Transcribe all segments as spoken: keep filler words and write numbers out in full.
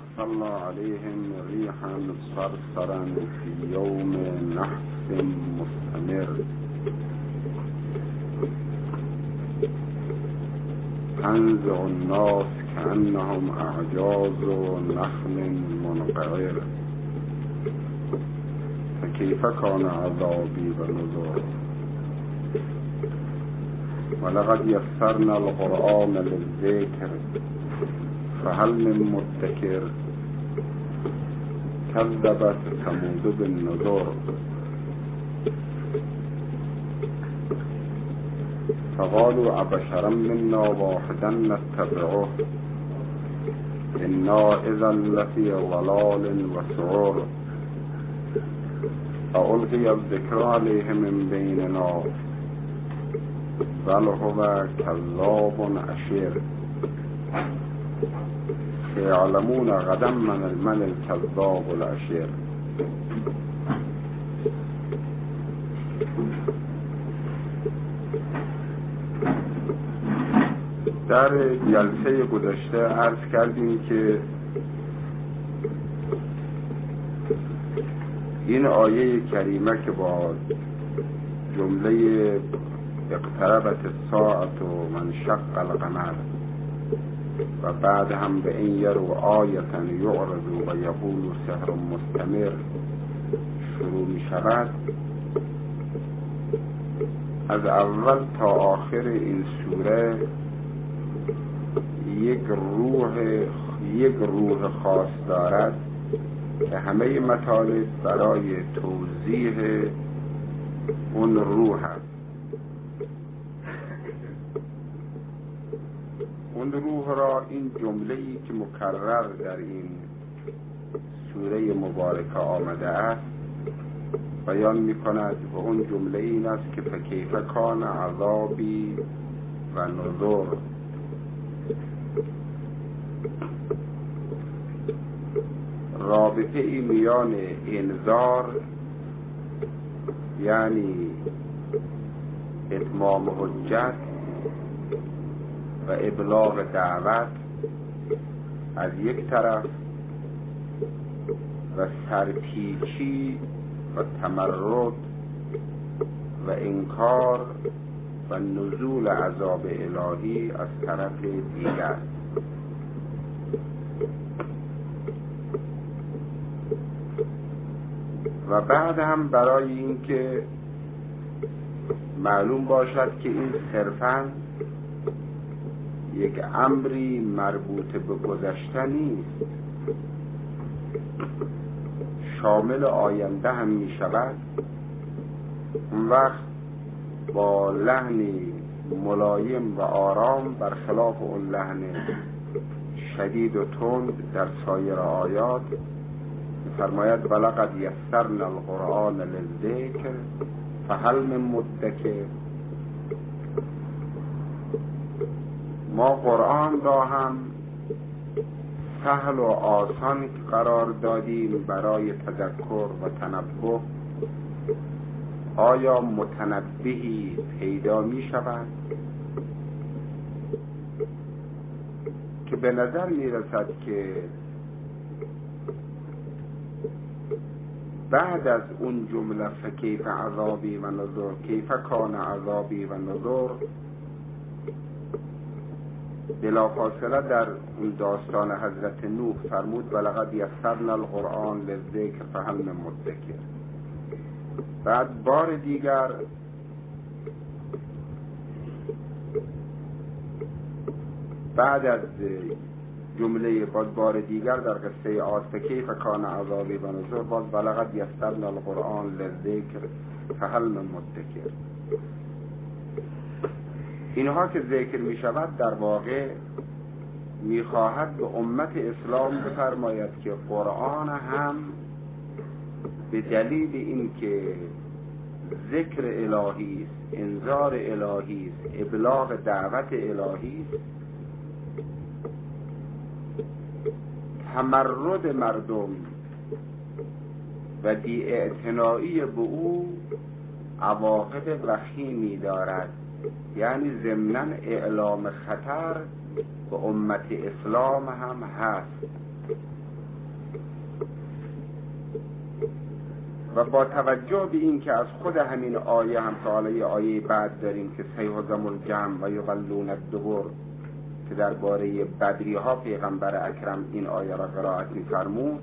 أرسل عليهم ريحا صرصرا في يوم نحس مستمر تنزع الناس كأنهم أعجاز نخل منقعر فكيف كان عذابي ونذر. ولقد يسرنا القرآن للذكر فهل من مدكر. كذبت ثمود بالنذر فقالوا أبشرا منا واحدا نتبعه إنا إذا لفي ضلال وسعر. فألقي الذكر عليه من بيننا بل هو كذاب أشر. سيعلمون غدا من من الكذاب الأشر. در جلسه گذشته عرض کردیم که این آیه کریمه که با جمله اقتربت الساعة و منشق القمر و بعد هم به این یرو آیتا یعرض و یقول سحر مستمر شروع می شود، از اول تا آخر این سوره یک روح یک روح خاص دارد که همه مطالب برای توضیح اون روح است. اون روح را این جمله‌ای که مکرر در این سوره مبارکه آمده است بیان می کند و اون جمله این است که فکیف کان عذابی و نذر. رابطه ای میان انذار یعنی اتمام حجت و ابلاغ دعوت از یک طرف و سرپیچی و تمرد و انکار و نزول عذاب الهی از طرف دیگر. و بعد هم برای اینکه معلوم باشد که این صرفاً یک امری مربوط به گذشته نیست، شامل آینده هم می شود، اون وقت با لحنی ملایم و آرام برخلاف اون لحن شدید و تند در سایر آیات فرماید ولقد یسرنا القرآن للذکر فهل من مدکر. ما قرآن را هم سهل و آسان قرار دادیم برای تذکر و تنبه. آیا متنبهی پیدا می شود که به نظر می رسد که بعد از اون جمله فکیف عذابی و نذر کیف کان عذابی و نذر بلافاصله در اون داستان حضرت نوح فرمود ولقد یسرنا القرآن للذکر فهل من مدکر. بعد بار دیگر بعد از جمله باز بار دیگر در قصه عاد فکیف کان عذابی و نذر باز ولقد یسرنا القرآن للذکر فهل من مدکر. اینها که ذکر می شود در واقع می خواهد به امت اسلام بفرماید که قرآن هم به دلیل اینکه ذکر الهی است، انذار الهی است، ابلاغ دعوت الهی است، تمرد مردم و بی‌اعتنایی به او عواقب وخیمی دارد. یعنی ضمناً اعلام خطر به امت اسلام هم هست. و با توجه به این که از خود همین آیه هم تا حالا آیه بعد داریم که سیهزم الجمع و یولون الدبر که درباره بدری ها پیغمبر اکرم این آیه را قرائت می‌فرمود،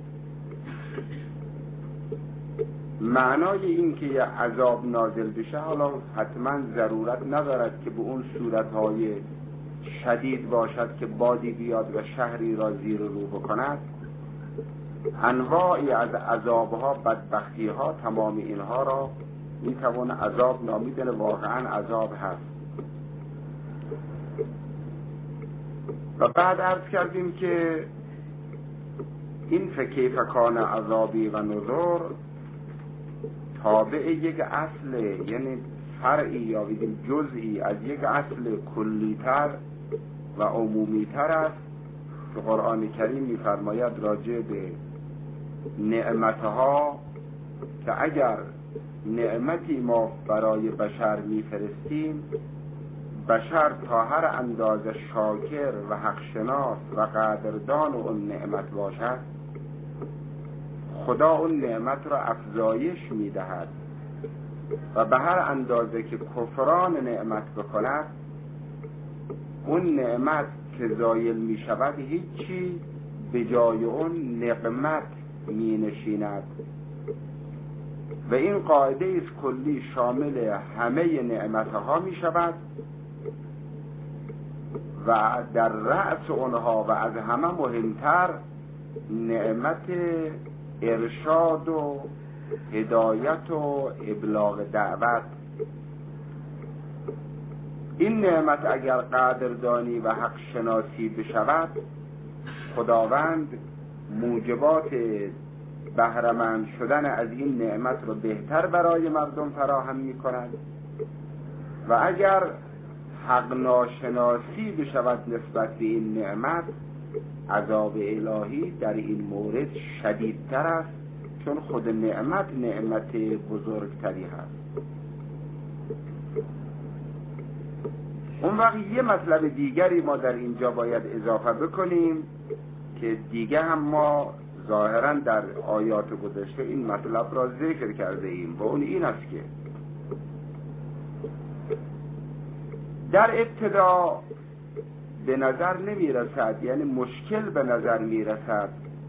معنای این که یه عذاب نازل بشه حالا حتما ضرورت ندارد که به اون صورتهای شدید باشد که بادی بیاد و شهری را زیر رو بکند. انواعی از عذابها، بدبختیها، تمام اینها را میتوان عذاب نامیدن، واقعا عذاب هست. و بعد عرض کردیم که این فکیف کان عذابی و نذر تابع یک اصل، یعنی فرعی یا بگیم جزئی از یک اصل کلیتر و عمومیتر است که قرآن کریم می‌فرماید راجع به نعمتها که اگر نعمتی ما برای بشر میفرستیم، بشر تا هر اندازه شاکر و حق شناس و قدردان اون نعمت باشد، خدا اون نعمت را افزایش میدهد و به هر اندازه که کفران نعمت بکند، اون نعمت که زایل می شود هیچی به جای اون نقمت می نشیند. و این قاعده است کلی شامل همه نعمتها می شود و در رأس اونها و از همه مهمتر نعمت ارشاد و هدایت و ابلاغ دعوت. این نعمت اگر قدردانی و حق شناسی بشود، خداوند موجبات بهره‌مند شدن از این نعمت رو بهتر برای مردم فراهم می کند و اگر حق ناشناسی بشود نسبت به این نعمت، عذاب الهی در این مورد شدیدتر است، چون خود نعمت نعمت بزرگتری هست. اون وقت یه مطلب دیگری ما در اینجا باید اضافه بکنیم که دیگه هم ما ظاهرا در آیات گذشته این مطلب را ذکر کرده ایم و اون این است که در ابتدا به نظر نمی رسد، یعنی مشکل به نظر می رسد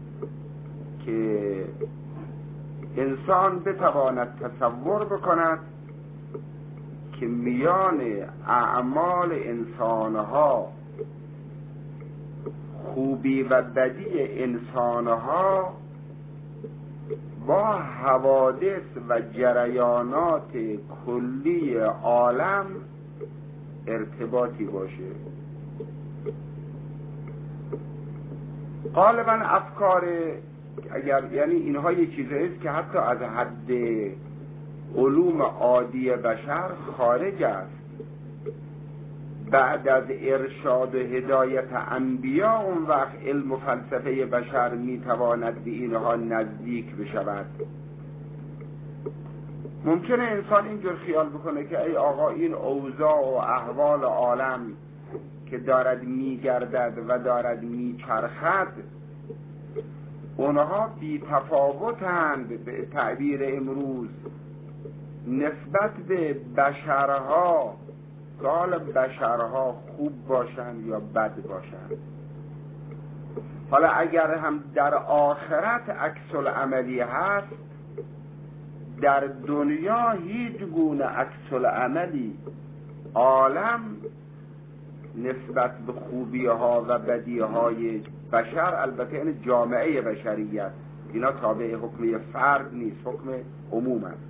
که انسان بتواند تصور بکند که میان اعمال انسانها، خوبی و بدی انسانها با حوادث و جریانات کلی عالم ارتباطی باشه. غالبا افکار اگر یعنی اینها یک چیزایی است که حتی از حد علوم عادی بشر خارج است. بعد از ارشاد و هدایت انبیا اون وقت علم و فلسفه بشر میتواند به اینها نزدیک بشود. ممکنه انسان اینجور خیال بکنه که ای آقا این اوضاع و احوال عالم که دارد میگردد و دارد میچرخد، اونها بی تفاوتند به تعبیر امروز نسبت به بشرها، حال بشرها خوب باشند یا بد باشند. حالا اگر هم در آخرت عکس العملی هست، در دنیا هیچ گونه عکس العملی عالم نسبت به خوبی ها و بدی های بشر، البته این جامعه بشریت، اینا تابع حکم فرد نیست، حکم عموم است.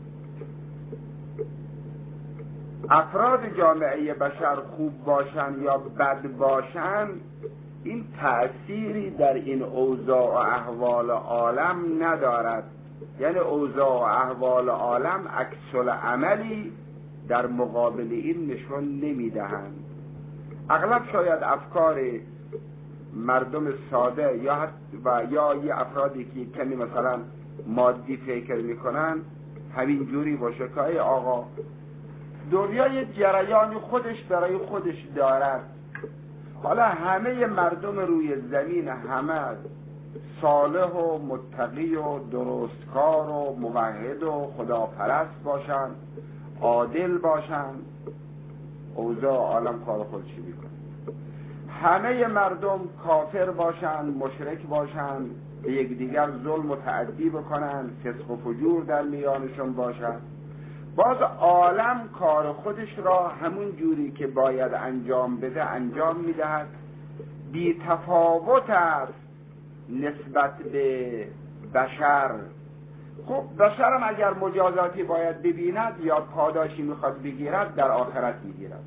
افراد جامعه بشر خوب باشند یا بد باشند، این تأثیری در این اوضاع و احوال عالم ندارد. یعنی اوضاع و احوال عالم عکس العملی در مقابل این نشون نمیدهند. اغلب شاید افکار مردم ساده یا و یا یه افرادی که کمی مثلا مادی فکر میکنن همین جوری باشه که ای آقا دنیا یه جریانی خودش برای خودش دارد. حالا همه مردم روی زمین همه صالح و متقی و درستکار و موحد و خداپرست باشن، عادل باشن، اوضاع عالم کار خودشی میکنه. همه مردم کافر باشن، مشرک باشن، به یکدیگر ظلم و تعدی بکنن، فسق و فجور در میانشون باشن، باز عالم کار خودش را همون جوری که باید انجام بده انجام میدهد. بی تفاوت است نسبت به بشر. خب بشرم اگر مجازاتی باید ببیند یا پاداشی میخواد بگیرد در آخرت میگیرد.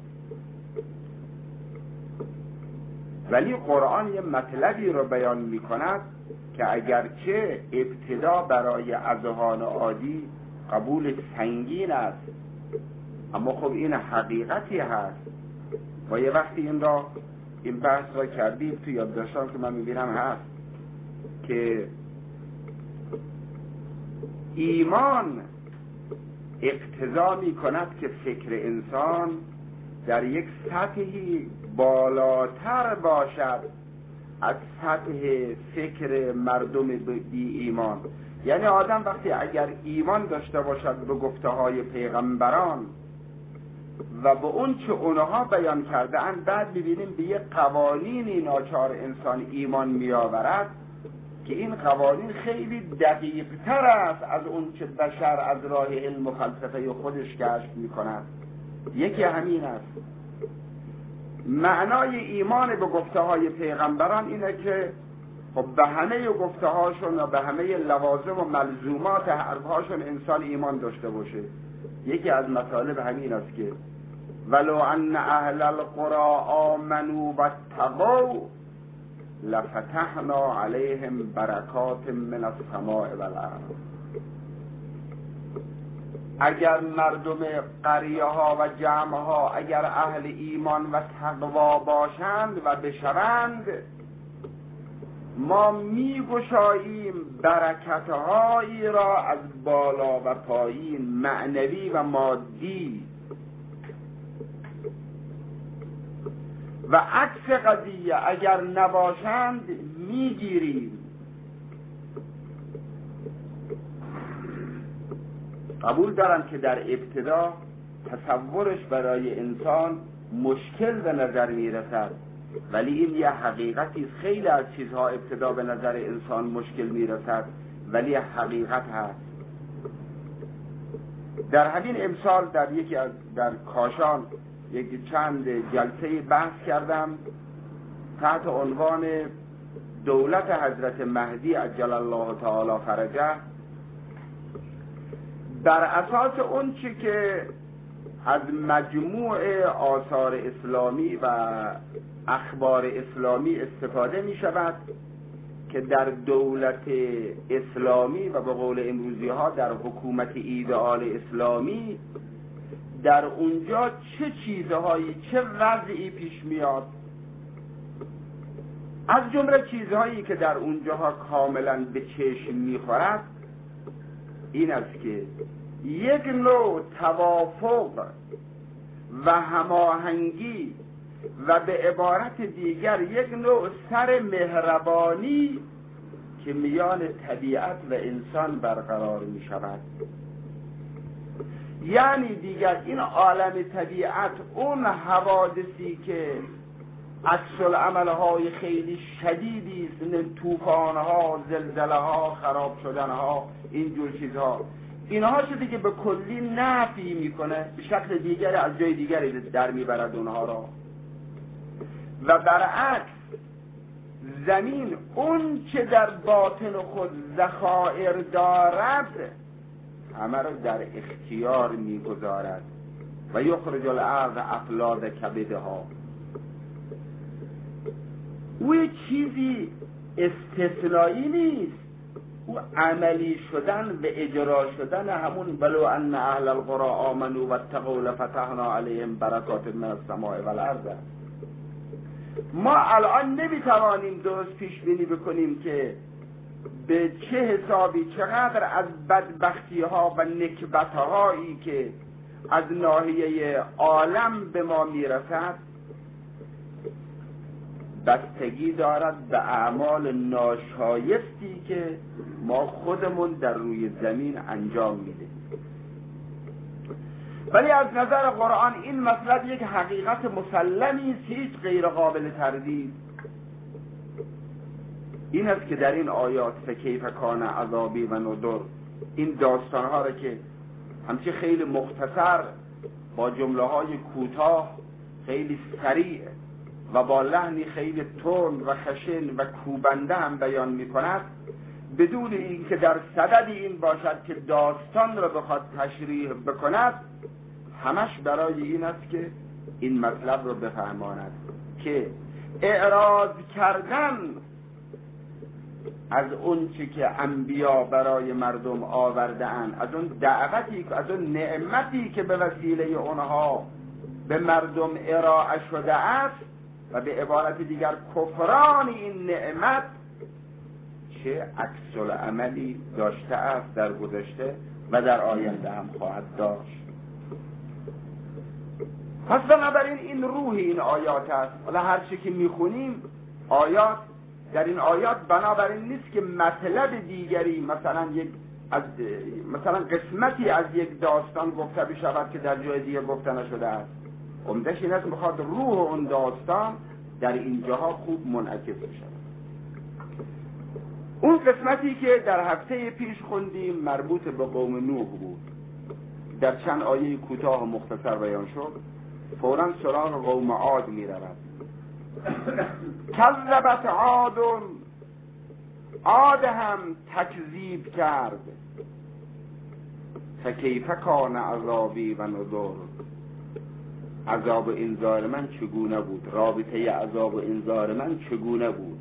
ولی قرآن یه مطلبی رو بیان میکند که اگرچه ابتدا برای اذهان عادی قبول سنگین است، اما خب این حقیقتی هست. و یه وقتی این را این بحث را کردیم تو یادداشتام که من میبینم هست که ایمان اقتضا میکند که فکر انسان در یک سطحی بالاتر باشد از سطح فکر مردم بی ایمان. یعنی آدم وقتی اگر ایمان داشته باشد به گفته های پیغمبران و به اون چه اونها بیان کرده اند، بعد ببینیم به یک قوانینی ناچار انسان ایمان می آورد که این قوانین خیلی دقیق تر است از اون چه بشر از راه علم و فلسفه خودش کشف می کند. یکی همین است. معنای ایمان به گفته های پیغمبران اینه که خب به همه گفته هاشون و به همه لوازم و ملزومات حرفهاشون انسان ایمان داشته باشه. یکی از مطالب همین است که ولو ان اهل القرى آمنوا واتقوا لفتحنا علیهم برکات من السماء والارض. اگر مردم قریه ها و جمع ها اگر اهل ایمان و تقوا باشند و بشوند، ما میگشاییم برکتهایی را از بالا و پایین، معنوی و مادی. و عکس قضیه اگر نباشند میگیریم. قبول دارم که در ابتدا تصورش برای انسان مشکل به نظر میرسد، ولی این یه حقیقتی است. خیلی از چیزها ابتدا به نظر انسان مشکل میرسد ولی حقیقت هست. در همین امسال در یکی از در کاشان یک چند جلسه بحث کردم تحت عنوان دولت حضرت مهدی عجل الله تعالی فرجه، بر اساس اون چی که از مجموع آثار اسلامی و اخبار اسلامی استفاده می شود که در دولت اسلامی و به قول امروزی ها در حکومت ایدئال اسلامی در اونجا چه چیزهایی، چه وضعی پیش میاد. از جمله چیزهایی که در اونجاها کاملا به چشم میخورد این است که یک نوع توافق و هماهنگی و به عبارت دیگر یک نوع سر مهربانی که میان طبیعت و انسان برقرار می شود. یعنی دیگر این عالم طبیعت اون حوادثی که عکس العملهای خیلی شدیدی است، طوفان‌ها، زلزله‌ها، خراب شدن‌ها، اینجور چیزها، اینها شده که به کلی نفی میکنه، به شکل دیگری از جای دیگری در میبرد اونها را. و برعکس زمین اون چه در باطن خود ذخایر دارد همه را در اختیار میگذارد و یخرج الارض افلاذ کبدها. او چیزی استثنایی نیست، او عملی شدن و اجرا شدن همون ولو ان اهل القرى آمنوا واتقوا لفتحنا علیهم برکات من السماء والارض. ما الان نمیتوانیم درست پیش بینی بکنیم که به چه حسابی چقدر از بدبختی ها و نکبت هایی که از ناحیه عالم به ما میرسد بستگی دارد به اعمال ناشایستی که ما خودمون در روی زمین انجام میدیم. ولی از نظر قرآن این مطلب یک حقیقت مسلمی است، هیچ غیر قابل تردید. این است که در این آیات فکیف کان عذابی و نذر، این داستانها را که همچه خیلی مختصر با جمله های کوتاه خیلی سریع و با لحنی خیلی تند و خشن و کوبنده هم بیان می کند، بدون این که در صدد این باشد که داستان را بخواد تشریح بکند، همش برای این است که این مطلب را بفهماند که اعراض کردن از اون چی که انبیا برای مردم آورده اند، از اون دعوتی، از اون نعمتی که به وسیله اونها به مردم ارائه شده است، و به عبارت دیگر کفران این نعمت چه عکس العملی داشته است در گذشته و در آینده هم خواهد داشت. پس بنابراین این روح این آیات است. حالا هر چی که میخونیم آیات، در این آیات بنابراین نیست که مطلب دیگری مثلا یک از مثلا قسمتی از یک داستان گفته بشود که در جای دیگه گفته نشده است. عمدش این است میخواد روح اون داستان در اینجاها خوب منعکس بشود. اون قسمتی که در هفته پیش خوندیم مربوط به قوم نوح بود، در چند آیه کوتاه و مختصر بیان شد. فوراً سراغ قوم عاد می رود. کذبت عاد، عاد هم تکذیب کرد. فکیف کان عذابی و نذر، عذاب و انذار من چگونه بود، رابطه عذاب و انذار من چگونه بود.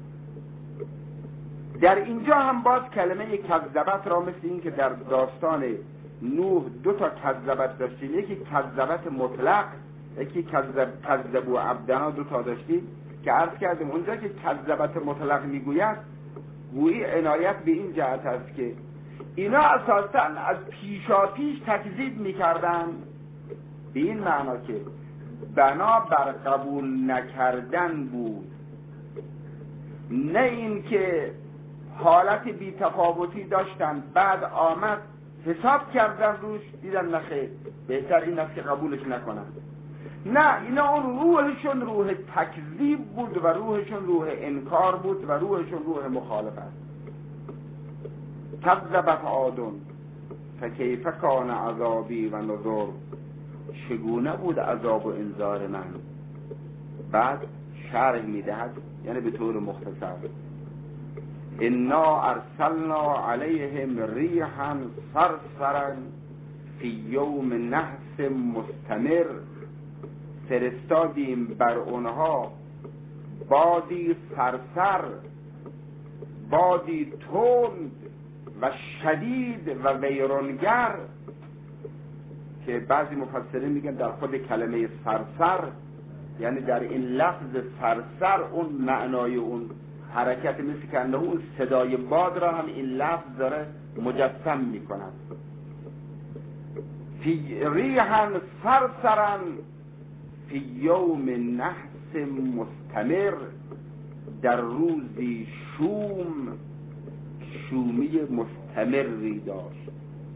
در اینجا هم باز کلمه کذبت را مثل این که در داستان نوح دو تا کذبت داشتیم، یکی کذبت مطلق، یکی کذب کذبوا عبدنا، دو تا داشتیم که عرض کردیم اونجا که کذبت مطلق میگوید گویی عنایت به این جهت است که اینا اساساً از پیشا پیش تکذیب میکردن، به این معنا که بنا بر قبول نکردن بود، نه این که حالت بی تفاوتی داشتن بعد آمد حساب کردن روش دیدن نخیر بهتر این است که قبولش نکنن. نه، اینا اون روحشون روح تکذیب بود و روحشون روح انکار بود و روحشون روح مخالفت. کذبت عاد فکیف کان عذابی و نذر، چگونه بود عذاب و انذار من. بعد شرح میدهد، یعنی به طور مختصر: انا ارسلنا علیهم ریحا صرصرا فی یوم نحس مستمر، فرستادیم بر اونها بادی سرسر، بادی تند و شدید و ویرانگر، که بعضی مفسرین میگن در خود کلمه سرسر، یعنی در این لفظ سرسر اون معنای اون حرکت مثل که انه اون صدای باد را هم این لفظ داره مجسم میکند. فی ریحا صرصرا فی یوم نحس مستمر، در روزی شوم، شومی مستمری داشت.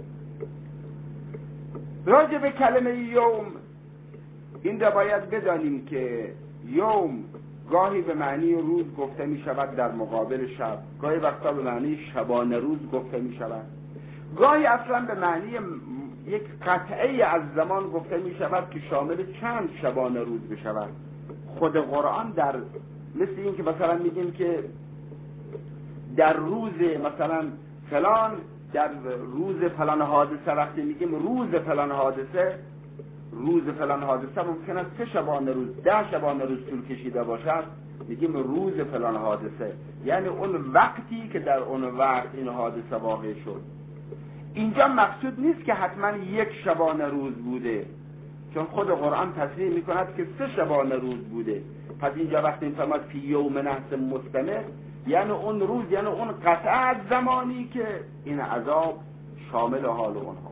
راجع به کلمه یوم این را باید بدانیم که یوم گاهی به معنی روز گفته می شود در مقابل شب، گاهی وقتا به معنی شبانه روز گفته می شود، گاهی اصلا به معنی یک قطعه از زمان گفته می شود که شامل چند شبانه روز بشود. خود قرآن در مثل این که مثلا میگیم که در روز مثلا فلان، در روز فلان حادثه، وقتی میگیم روز فلان حادثه، روز فلان حادثه ممکن است سه شبانه روز، ده شبانه روز طول کشیده باشد، میگیم روز فلان حادثه، یعنی اون وقتی که در اون وقت این حادثه واقع شد. اینجا مقصود نیست که حتما یک شبانه روز بوده، چون خود قرآن تصریح میکند که سه شبانه روز بوده. پس اینجا وقتی این فرماد فی یوم نحس مستمر، یعنی اون روز، یعنی اون قطعه از زمانی که این عذاب شامل حال اونها.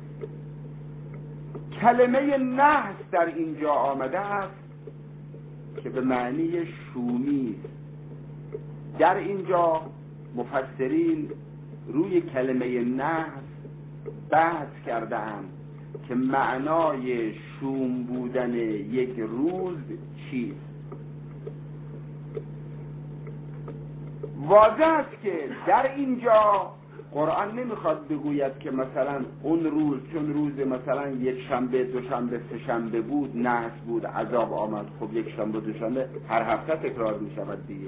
کلمه نحس در اینجا آمده است که به معنی شومی است. در اینجا مفسرین روی کلمه نحس بحث کرده‌اند که معنای شوم بودن یک روز چیست. واضح است که در اینجا قرآن نمیخواد بگوید که مثلا اون روز چون روز مثلا یک شنبه دو شنبه سه شنبه بود نحس بود عذاب آمد، خب یک شنبه دو شنبه هر هفته تکرار میشود دیگه.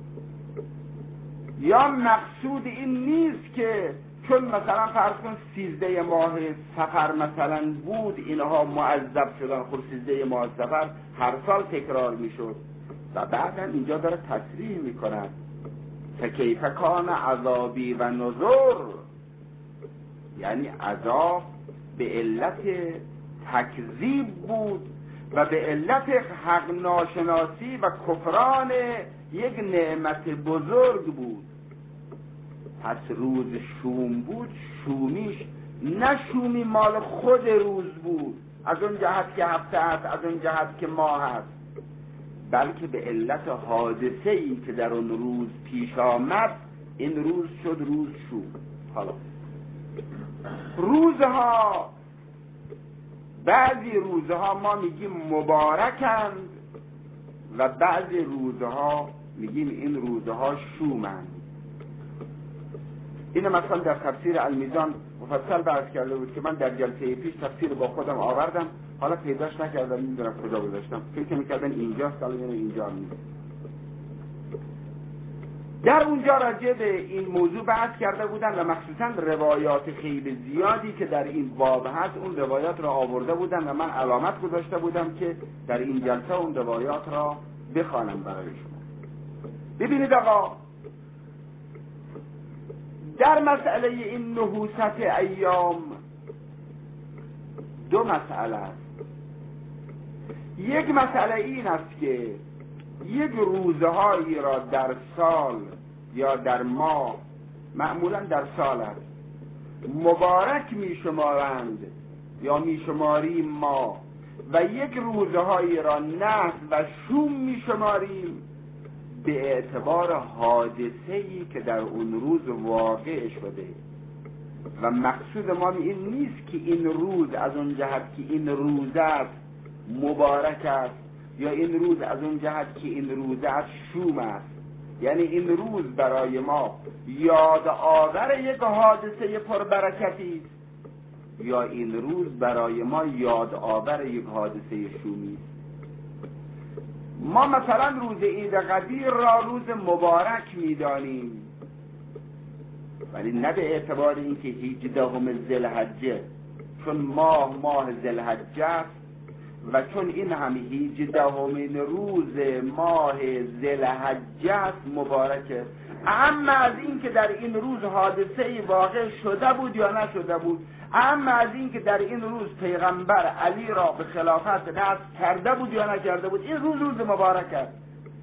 یا مقصود این نیست که چون مثلا فرض کن سیزده ماه سفر مثلا بود اینها معذب شدن، خب سیزده ماه سفر هر سال تکرار میشد. و بعدا اینجا داره تصریح میکنن فکیف کان عذابی و نذر، یعنی عذاب به علت تکذیب بود و به علت حق ناشناسی و کفران یک نعمت بزرگ بود. پس روز شوم بود، شومیش نه شومی مال خود روز بود از اون جهت که هفته است، از اون جهت که ماه است، بلکه به علت حادثه‌ای که در اون روز پیش آمد این روز شد روز شوم. حالا روزها، بعضی روزها ما میگیم مبارکند و بعضی روزها میگیم این روزها شومند. این مثلا در تفسیر المیزان مفصل بحث کرده بود که من در جلسه پیش تفسیر با خودم آوردم، حالا پیداش نکردم، نمیدونم کجا گذاشتم، فکر میکردن اینجاست، حالا یعنی اینجا نیست. در اونجا راجع به این موضوع بحث کرده بودن و مخصوصا روایات خیلی زیادی که در این باب هست اون روایات را آورده بودن و من علامت گذاشته بودم که در این جلسه اون روایات را بخوانم برای شما. ببینید آقا، در مسئله این نحوست ایام دو مسئله است. یک مسئله این است که یک روزهایی را در سال یا در ماه، معمولا در سال است، مبارک می شمارند یا می شماریم ما، و یک روزهایی را نحس و شوم می شماریم به اعتبار حادثه‌ای که در اون روز واقع شده. و مقصود ما این نیست که این روز از اون جهت که این روز است مبارک است یا این روز از اون جهت که این روز است شوم است. یعنی این روز برای ما یاد آور یک حادثه پربرکتی است یا این روز برای ما یاد آور یک حادثه شومی است. ما مثلا روز عید قدیر را روز مبارک می‌دانیم، ولی نه به اعتبار اینکه هجدهم ذوالحجه، چون ماه ماه ذوالحجه است و چون این هم هجدهمین روز ماه ذوالحجه است مبارکه. اما از این که در این روز حادثه‌ای واقع شده بود یا نشده بود، اما از این که در این روز پیغمبر علی را به خلافت نصب کرده بود یا نکرده بود، این روز روز مبارک است.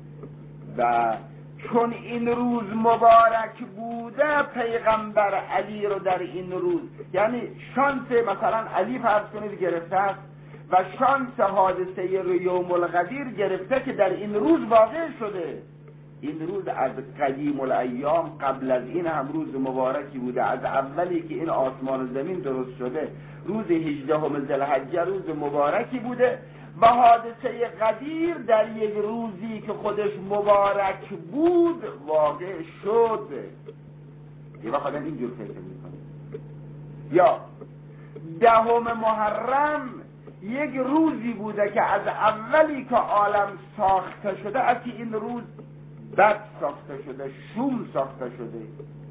و چون این روز مبارک بوده پیغمبر علی رو در این روز، یعنی شانس مثلا علی فرض کنید گرفته است و شانس حادثه یوم القدیر گرفته که در این روز واقع شده. این روز از قدیم الایام قبل از این هم روز مبارکی بوده، از اولی که این آسمان و زمین درست شده روز هجدهم ذوالحجه روز مبارکی بوده و حادثه قدیر در یک روزی که خودش مبارک بود واقع شد. یه وقت آدم اینجور فکر میکنه. یا دهم محرم یک روزی بوده که از اولی که عالم ساخته شده از که این روز بد ساخته شده، شوم ساخته شده.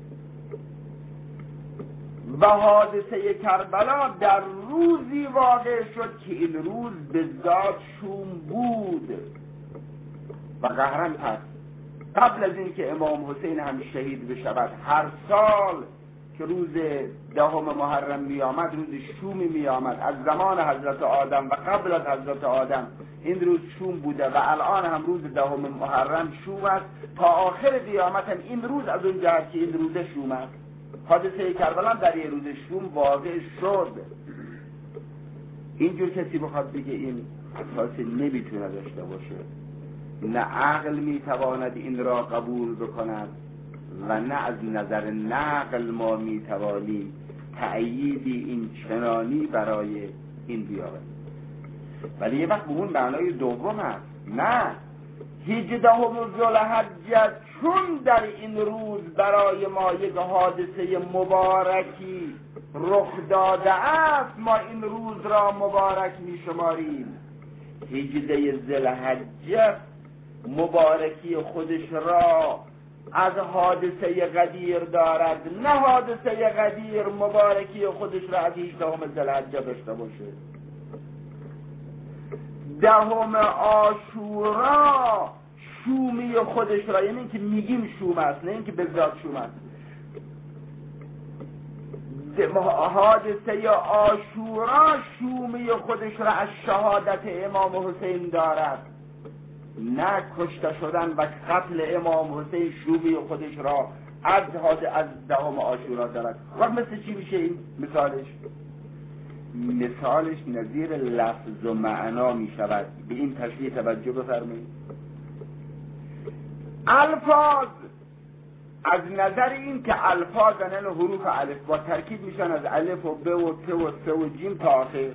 و حادثه کربلا در روزی واقع شد که این روز به ذات شوم بود. و قهرن پس قبل از این که امام حسین هم شهید بشود هر سال که روز دهم محرم می آمد روز شومی می آمد. از زمان حضرت آدم و قبل از حضرت آدم این روز شوم بوده و الان هم روز دهم محرم شوم است تا آخر قیامت هم این روز از اون جهت که این روز شوم است. حادثه کربلا در یه روز شوم واقع شد. اینجور کسی بخواد بگه این اساسی نمیتونه داشته باشه. نه عقل میتواند این را قبول بکند و نه از نظر نقل ما میتوانیم تأییدی این چنانی برای این بیاوریم. ولی یه وقت به اون معنای دوم هست، نه هجدهم ذوالحجه چون در این روز برای ما یک حادثه مبارکی رخ داده است، ما این روز را مبارک می شماریم. هجده ذوالحجه مبارکی خودش را از حادثه غدیر دارد، نه حادثه غدیر مبارکی خودش را از هجدهم ذوالحجه داشته باشه. دهم عاشورا شومی خودش را، یعنی اینکه میگیم شوم است نه اینکه به ذات شوم است، حادثه عاشورا شومی خودش را از شهادت امام حسین دارد، نه کشته شدن و قتل امام حسین شومی خودش را از از دهم عاشورا دارد. وقت مثل چی میشه این مثالش؟ مثالش نظیر لفظ و معنا می شود. به این تشریح توجه بفرمایید. الفاظ از نظر این که الفاظ یعنی حروف الف با ترکیب میشن از الف و ب و ت و س و جیم تا آخر،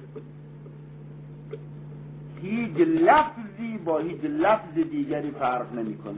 هیچ لفظی با هیچ لفظ دیگری فرق نمیکنه،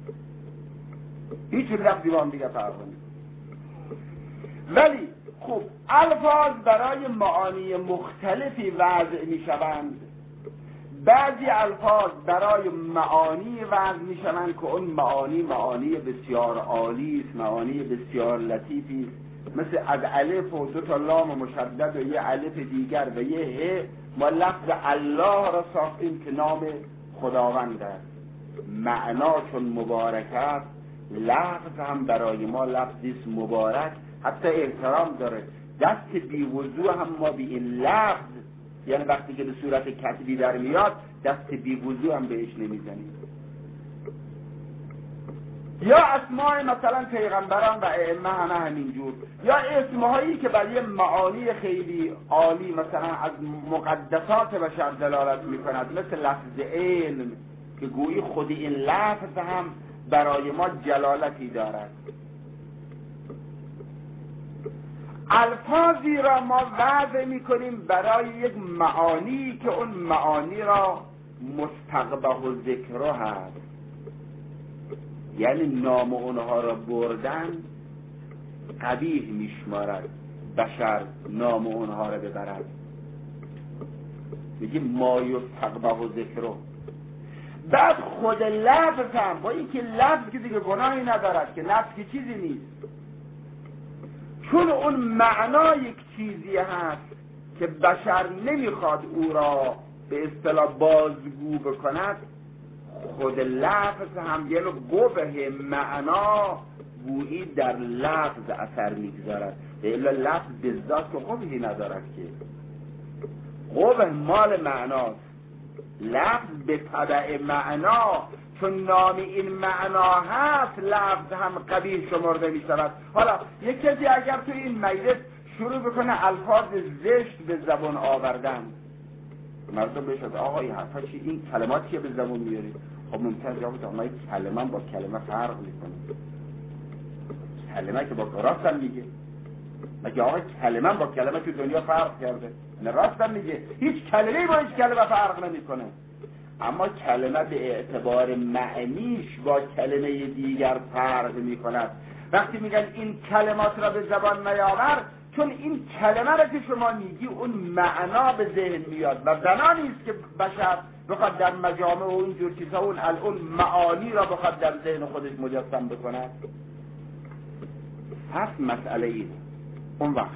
هیچ لفظی با هم دیگه فرق نمیکنه. ولی خب الفاظ برای معانی مختلفی وضع می شوند. بعضی الفاظ برای معانی وضع می شوند که اون معانی معانی بسیار عالی است، معانی بسیار لطیفی است، مثل از الف و دو تا لام مشدد و یه الف دیگر و یه ه ما لفظ الله را ساختیم که نام خداوند است. معنا چون مبارک است، لفظ هم برای ما لفظی است مبارک، حتی احترام داره. دست بی وضوع هم ما به این لفظ، یعنی وقتی که به صورت کتبی در میاد دست بی وضوع هم بهش نمیزنیم. یا اسماء مثلا پیغمبران و ائمه همه همینجور، یا اسمهایی که برای معانی خیلی عالی مثلا از مقدسات بشر دلالت میکند، مثل لفظ علم که گویی خود این لفظ هم برای ما جلالتی دارد. الفاظی را ما وضع میکنیم برای یک معانی که اون معانی را مستقبح و ذکر هست، یعنی نام اونها را بردن قبیح میشمارد بشر نام اونها را ببرد، میگه ما یستقبح و ذکر. بعد خود لفظ هم با اینکه لفظ که دیگه گناهی ندارد که لفظ که چیزی نیست، چون اون معنا یک چیزی هست که بشر نمیخواد او را به اصطلاح بازگو بکند، خود لفظ هم یه نوع قبح معنا گویی در لفظ اثر میگذارد. الا لفظ به ذات که قبحی ندارد که، قبح مال معناست، لفظ به تبع معنا چون نام این معنا هست لفظ هم قبیح شمرده می شود. حالا یک کسی اگر تو این مجلس شروع بکنه الفاظ زشت به زبان آوردن، مردم بشد آقا این حرفا چی، این کلماتی که به زبان میارید، خب ممکن جواب آقا این کلمه با کلمه فرق میکنه، کلمه که با راستم میگه، مگه آقا کلمه با کلمه تو دنیا فرق کرده؟ نه راستم میگه هیچ کلمه با هیچ کلمه فرق نمیکنه، اما کلمه به اعتبار معنیش با کلمه دیگر فرق میکند. وقتی میگن این کلمات را به زبان نیاور، چون این کلمه را که شما میگی اون معنا به ذهن میاد و بنا نیست که بشر بخواد در مجامع و اینجور چیزها اون اون معانی را بخواد در ذهن خودش مجسم بکند. پس مسئله اینه. اون وقت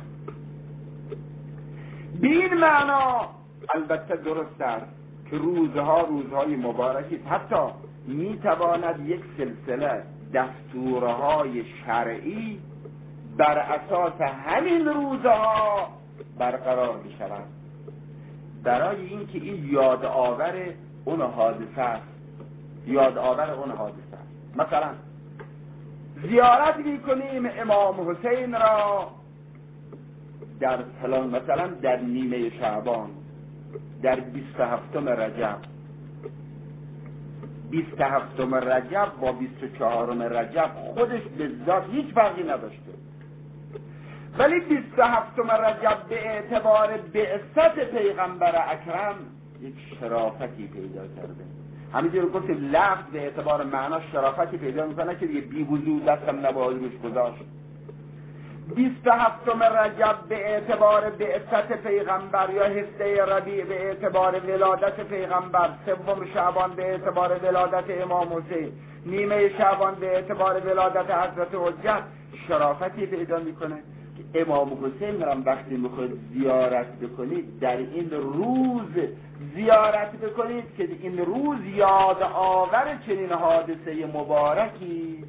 بین معنا البته درست است که روزها روزهای مبارکی، حتی میتواند یک سلسله دستورهای شرعی بر اساس همین روزها برقرار می شود، برای اینکه این یاد آور اون حادثه است، یاد آور اون حادثه است. مثلا زیارت می کنیم امام حسین را در فلان، مثلا در نیمه شعبان، در بیست و هفتم رجب، بیست و هفتم رجب با بیست و چهارم رجب خودش به ذات هیچ فرقی نداشته، ولی بیست و هفتم رجب به اعتبار بعثت پیغمبر اکرم یک شرافتی پیدا کرده. همینجور گفتیم لفظ به اعتبار معنا شرافتی پیدا میکنه که دیگه بی وجود دستم نباید روش گذاشت. بیست و هفتم رجب به اعتبار بعثت پیغمبر یا هفته ربیع به اعتبار ولادت پیغمبر، سوم شعبان به اعتبار ولادت امام حسین، نیمه شعبان به اعتبار ولادت حضرت حجت شرافتی پیدا میکنه که امام حسین هم وقتی میخواید زیارت بکنید در این روز زیارت بکنید که این روز یاد آور چنین حادثه مبارکی.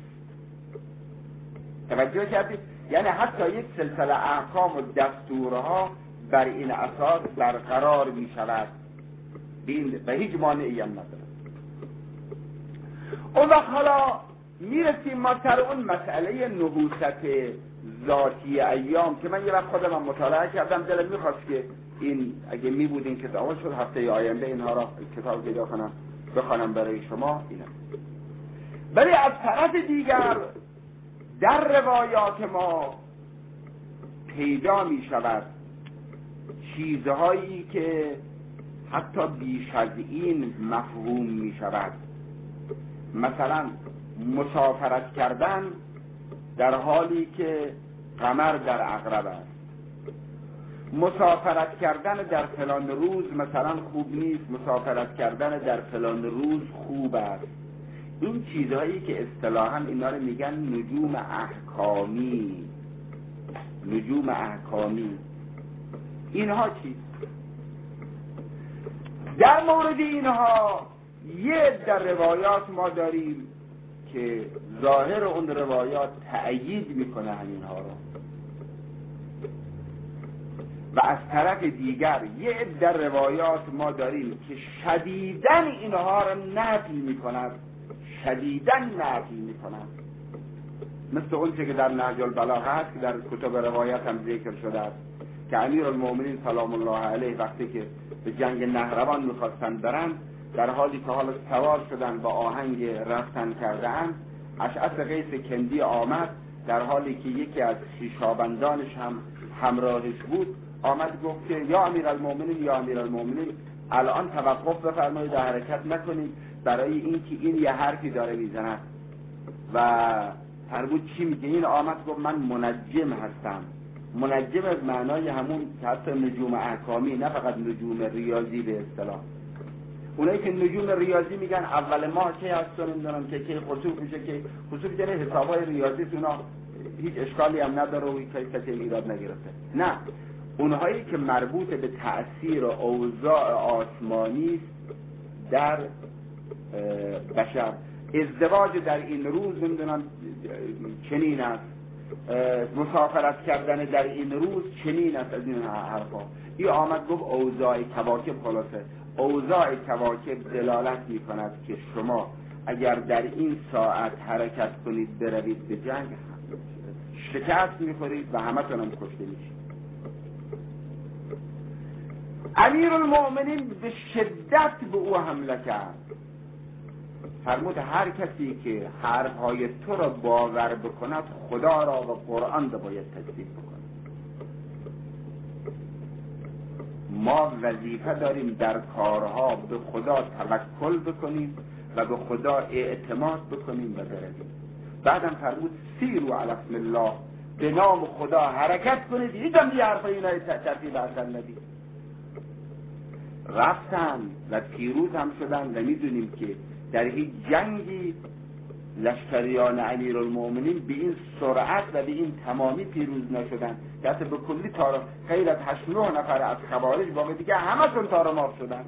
توجه کردید؟ یعنی حتی یک سلسله احکام و دستورها بر این اساس برقرار می شود و هیچ مانعی هم نداره. اون وقت حالا میرسیم ما سر اون مسئله نحوست ذاتی ایام که من یه وقت خودم مطالعه کردم، دلم میخواست که این اگه می بود این کتاب شد هفته آینده اینها را کتاب پیدا کنم بخوانم برای شما اینا. ولی از طرف دیگر در روایات ما پیدا می شود چیزهایی که حتی بیش از این مفهوم می شود. مثلا مسافرت کردن در حالی که قمر در عقرب است، مسافرت کردن در فلان روز مثلا خوب نیست، مسافرت کردن در فلان روز خوب است. این چیزهایی که اصطلاحاً اینا رو میگن نجوم احکامی. نجوم احکامی اینها چی؟ در مورد اینها یه در روایات ما داریم که ظاهر اون روایات تأیید میکنه همینها رو، و از طرف دیگر یه در روایات ما داریم که شدیداً اینها رو نفی میکنند، شدیداً نفی میکنند، مثل اون چه که در نهج البلاغه هست که در کتب روایت هم ذکر شده است که امیرالمومنین سلام الله علیه وقتی که به جنگ نهروان میخواستن برن، در حالی که حالا سوار شدن با آهنگ رفتن کرده‌اند، اشعث قیس کندی آمد در حالی که یکی از خویشاوندانش هم همراهش بود، آمد گفت که یا امیرالمومنین یا امیرالمومنین الان توقف بفرمایید و حرکت نکنید برای اینکه این یه حرفی داره میزند. و فرمود چی میگه؟ این آمد گفت من منجم هستم. منجم از معنای همون که حتی نجوم احکامی، نه فقط نجوم ریاضی به اصطلاح. اونایی که نجوم ریاضی میگن اول ماه چه هست نمیدونم که که خسوف میشه، که خسوف جنه حسابای ریاضی اونا هیچ اشکالی هم نداره و هیچ کسی ایراد نگرفته. نه، اونهایی که مربوط به تأثیر اوضاع آسمانی در بشر، ازدواج در این روز نمیدونم چنین است، مسافرت کردن در این روز چنین است، از این حرفا. این آمد گفت اوضاع کواکب، خلاصه اوضاع کواکب دلالت می کند که شما اگر در این ساعت حرکت کنید بروید به جنگ شکست میخورید و همه تونم کشته میشید. امیرالمومنین به شدت به او حمله کرد، فرمود هر کسی که حرفهای تو را باور بکند خدا را و قرآن را باید تصدیق بکند. ما وظیفه داریم در کارها به خدا توکل بکنیم و به خدا اعتماد بکنیم و برویم. بعدم فرمود سیروا علی اسم الله، به نام خدا حرکت کنید، هیچ هم دیگه حرفای اینا ترتیب اصل ندید. رفتن و پیروز هم شدن و میدونیم که در هیچ جنگی لشکریان امیرالمومنین به این سرعت و به این تمامی پیروز نشدن که حتی به کلی تار غیر از هشت نه نفر از خوارج باقی دیگه همشون تارمار شدن.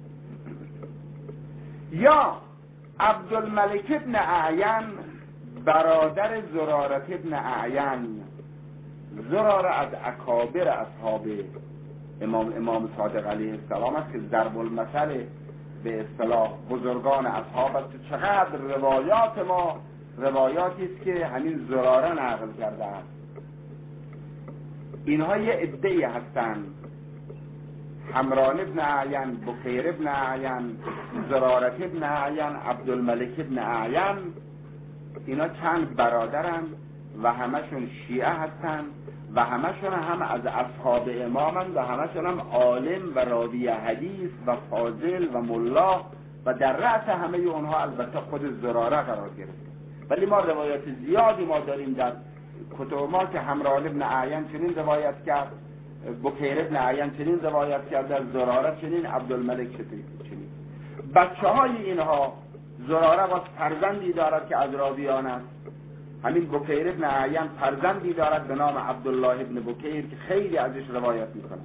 یا عبدالملک ابن اعین برادر زرارت ابن اعین، زراره از اکابر اصحاب امام امام صادق علیه السلام است که ضرب المثل به اصطلاح بزرگان اصحاب است. چقدر روایات ما روایاتی است که همین زراره نقل کرده است. اینها یه عده‌ای هستند حمران ابن اعین، بکیر ابن اعین، زرارت ابن اعین، عبدالملک ابن اعین، اینا چند برادرن و همشون شیعه هستن و همشون هم از اصحاب امامن و همشون هم عالم و راوی حدیث و فاضل و ملا و در رأس همه اونها البته خود زراره قرار گرفت. ولی ما روایت زیادی ما داریم در کتب ما که حمران ابن اعین چنین روایت کرد، بکیر ابن اعین چنین روایت کرد، در زراره چنین، عبدالملک چنین. بچه های اینها، زراره باز فرزندی دارد که از راویان است، همین بکیر ابن اعین فرزندی دارد به نام عبدالله ابن بکیر که خیلی ازش روایت میکنه.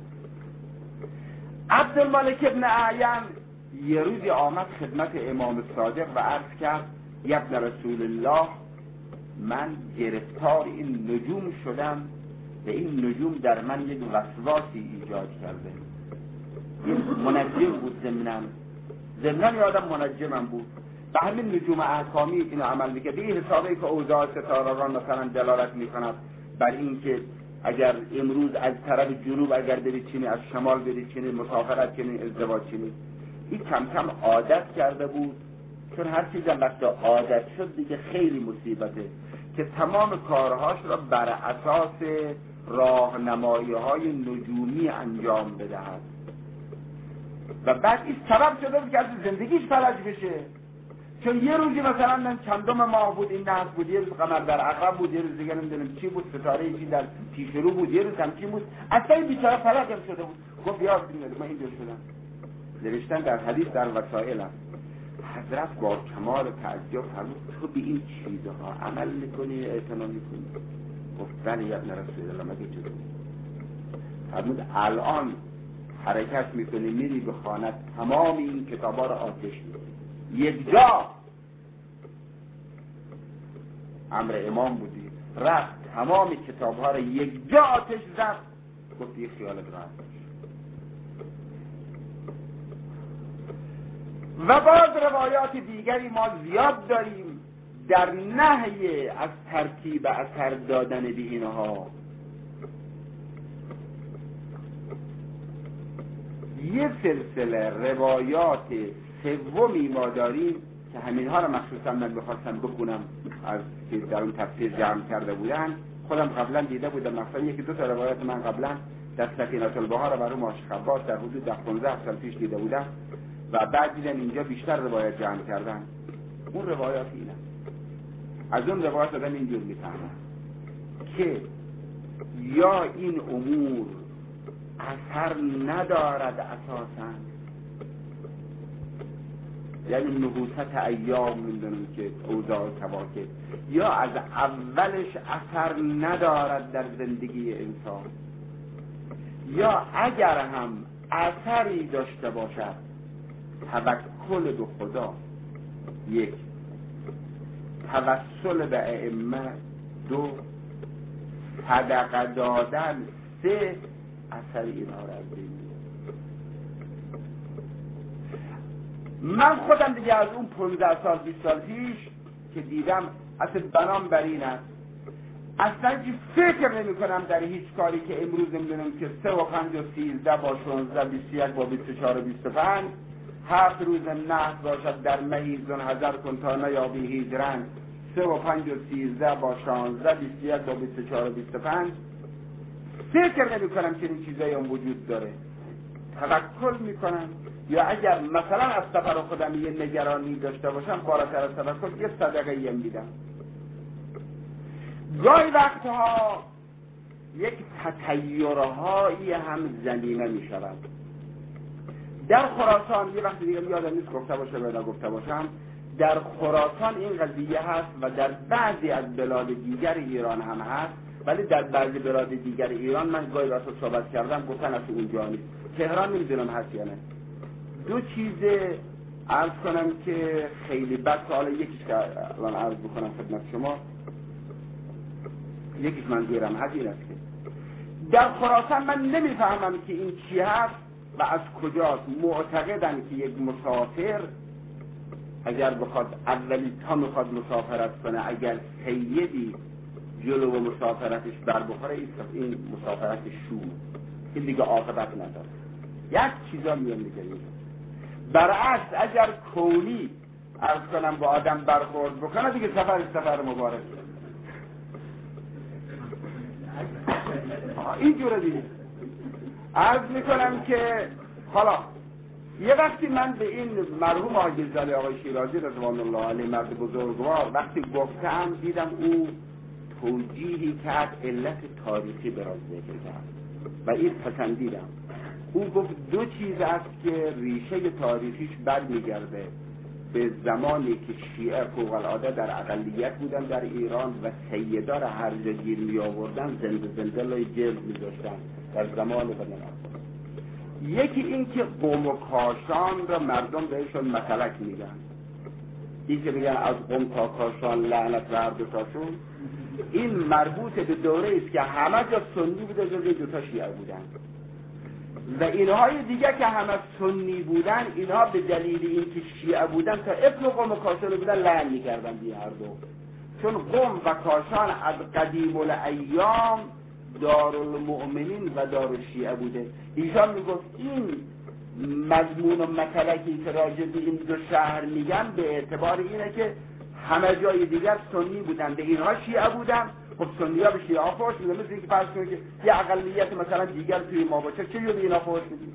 عبدالملک ابن اعین یه روزی آمد خدمت امام صادق و عرض کرد یا ابن رسول الله، من گرفتار این نجوم شدم و این نجوم در من یک وسواسی ایجاد کرده. این منجم بود ضمناً ضمناً یادم منجمم بود. به همین نجوم احکامی اینو عمل میکنه. به این حسابه که اوضاع ستارگان مثلا دلالت میکند بر این که اگر امروز از طرف جنوب اگر برید چینی، از شمال برید چینی، مسافرت چینی، ازدواج چینی. این کم کم عادت کرده بود، چون هر چیزم وقتی عادت شد دیگه خیلی مصیبته، که تمام کارهاش را بر اساس راهنمایی های نجومی انجام بدهد و بعد این سبب شده بود که از زندگیش فلج بشه. چون یه روزی مثلا من چندم ماه بود این نحس بود، یه روز قمر در عقرب بود، یه روز دیگه نمیدونم چی بود، ستاره چی در پیش رو بود، یه روز هم چی بود، اصلا این بیچاره فلج هم شده بود. گفت یاد بینید من اینجا شدم. نوشتن در حدیث در وسائل هم حضرت با کمال تعجب فرمود تو به این چیزها عمل میکنی اعتنا میکنی؟ گفت بله یا ابن رسول الله مگه چطور؟ فرمود الان حرکت میکنی میری به خانه تمام این کتابا رو آتش میکنی. یک جا امر امام بودی، رفت تمام کتابها رو یک جا آتش زد. گفت یه خیالت راحت باش. و باز روایات دیگری ما زیاد داریم در نهی از ترتیب اثر دادن به اینها. یه سلسله روایات سومی ما داریم که همینها رو مخصوصا من بخواستم بکنم از که در اون تفسیر جمع کرده بودن. خودم قبلا دیده بودم، مثلا یکی دو تا روایت من قبلا در سفینة البحار برای ماشخبات در حدود ده پانزده سال پیش دیده بودم و بعد دیدم اینجا بیشتر روایت جمع کردن. اون روایات اینه، از اون روایت آدم اینجور میفهمه که یا این امور اثر ندارد اساساً، یعنی نحوست ایام میدونم که اوضاع کواکب، یا از اولش اثر ندارد در زندگی انسان، یا اگر هم اثری داشته باشد توکل به خدا یک، توسل به ائمه دو، صدقه دادن سه، اثر اینا را از بین. من خودم دیگه از اون پانزده سال بیست سال پیش که دیدم اصلا بنام بر این است، اصلا که فکر نمی کنم در هیچ کاری که امروز نمیدونم که سه و پنج و سیزده با شانزده بیست یک با بیست و چهار و بیست و پنج هفت روز نحس باشد در مهی زن هزار کن تا نیابی هیجرن، سه و پنج و سیزده با شانزده بیست یک با بیست و چهار و بیست و پنج فکر نمی کنم که این چیزایی هم وجود داره. توکل میکنم، یا اگر مثلا از سفر خودم یه نگرانی داشته باشم بالاتر از توکل یه صدقه یم میدم. گاهی وقتها یک تطیرهایی هم زمینه میشود. در خراسان یه وقت دیگه یادم نیست گفته باشه یا نگفته باشم، در خراسان این قضیه هست و در بعضی از بلاد دیگر ایران هم هست، ولی در بعضی بلاد دیگر ایران من گاهی وقتا صحبت کردم گفتن از اونجا نیست. تهران نمیدونم هست یا نه. دو چیز عرض کنم که خیلی بد، حالا یکیش که الان عرض بکنم خدمت شما، یکیش منظورم هست این است که در خراسان من نمیفهمم که این چی هست و از کجاست. معتقدن که یک مسافر اگر بخواد اولی تا میخواد مسافرت کنه، اگر سیدی جلو و مسافرتش بر بخوره این مسافرت شوم، این دیگه عاقبت نداره. یک چیزا میان میگه. برعکس اگر کونی عرض کنم با آدم برخورد بکنه دیگه سفر سفر مبارک اینجوره دیگه. عرض میکنم که حالا یه وقتی من به این مرحوم آقای زلی آقای شیرازی رضوان الله علیه مرد بزرگوار وقتی گفتم دیدم او توجیهی کرد علت تاریخی براز ذکر کرد و این پسندیدم. او گفت دو چیز است که ریشه تاریخیش برمیگرده به زمانی که شیعه فوق العاده در اقلیت بودن در ایران و سیدا را هر جا گیر می آوردن زنده زنده لای جلد می داشتن در زمان بنی نصر. یکی این که قوم و کاشان را مردم بهشون مثلک میگن، این که میگن از قوم تا کاشان لعنت و هر دوتاشون، این مربوط به دوره است که همه جا سنی بوده جز دوتا شیعه بودن و اینهای دیگه که همه سنی بودن اینها به دلیل اینکه شیعه بودن تا اسم قوم و کاشان بودن لعن میکردن بی هر دو، چون قوم و کاشان از قدیم الایام دارالمؤمنین و دارالشیعه بوده. ایشان میگفت این مضمون و مطلقی که راجع به این دو شهر میگن به اعتبار اینه که همه جای دیگر سنی بودن، به اینها شیعه بودن. خب سنی ها به شیعه ها فوش میدن، مثل اینکه فرض کنید که یه اقلیت مثلا دیگر توی ما باشه چه یه به اینها فوش میدن؟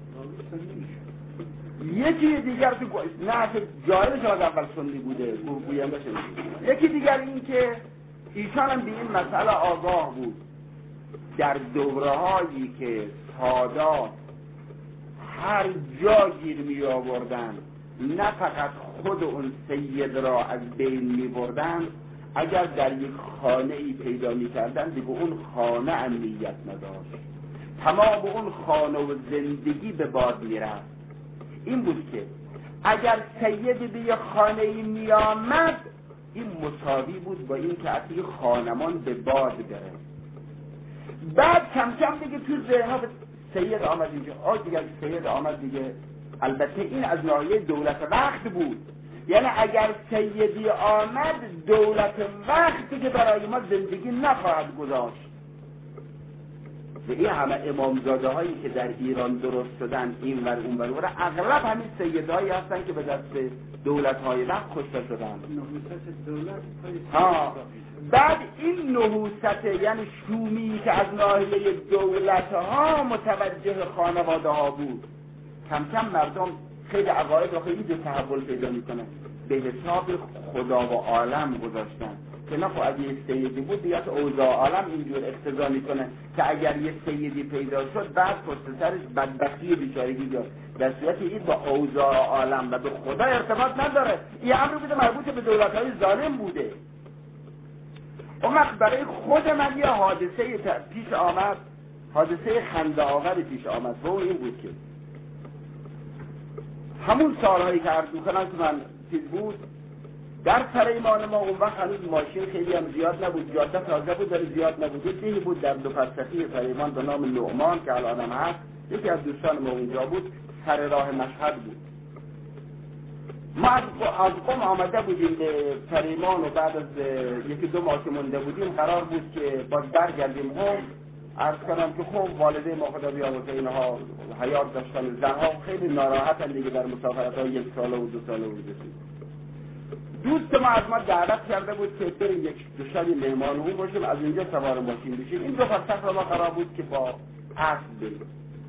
یکی دیگر تو نه که جایلش از اول سنی بوده گوینده شده. یکی دیگر این که ایشان هم به این مسئله آگاه بود در دوره هایی که سادات هر جا گیر می آوردن نه فقط خود اون سید را از بین می بردن، اگر در یک خانه ای پیدا می کردن دیگه اون خانه امنیت نداشت، تمام اون خانه و زندگی به باد می رفت. این بود که اگر سیدی به یک خانه ای می آمد این مساوی بود با این که اصلی خانمان به باد بره. بعد کم کم دیگه تو ذهنها سید آمد اینجا، آه دیگه سید آمد دیگه. البته این از ناحیه دولت وقت بود، یعنی اگر سیدی آمد دولت وقتی که برای ما زندگی نخواهد گذاشت. به این همه امامزاده هایی که در ایران درست شدن این ور اون ور اغلب همین سیدهایی هستن که به دست دولت های وقت کشته شدن. نحوست دولت ها. بعد این نحوست یعنی شومی که از ناحیه دولت ها متوجه خانواده ها بود، کم کم مردم خیلی عقاید را خیلی جو تحول پیدا میکنه، به حساب خدا و عالم گذاشتن که نه خب اگه یک سیدی بود دیگه اوضاع عالم اینجور اقتضا میکنه که اگر یک سیدی پیدا شد بعد پشت سرش بدبختی بیچارگی داشت، در صورتی این با اوضاع عالم و به خدا ارتباط نداره. این امر بوده مربوط به دولت‌های ظالم بوده. اون وقت برای خود من یه حادثه پیش آمد، حادثه خنده آوری پیش آمد و این بود که همون سالهایی که عرض میکنم که من چیز بود در سریمان ما اون وقت هنوز ماشین خیلی هم زیاد نبود، جاده تازه بود ولی زیاد نبود. یه دیهی بود در دو فرسخی سریمان به نام نعمان که الان هم هست، یکی از دوستان ما اونجا بود، سر راه مشهد بود. ما از قم آمده بودیم به سریمان و بعد از یکی دو ماه که مونده بودیم قرار بود که باز برگردیم هم. عرض کنم که خب والده ما خدا بیامرزه اینها حیات داشتن، زنها خیلی ناراحتن دیگه در مسافرت های یک ساله و دو ساله و دوست ما از ما دعوت کرده بود که بریم یک دو شبی مهمان اون باشیم، از اینجا سوار ماشین بشیم. این دو فرسخ را ما قرار بود که با اسب بریم.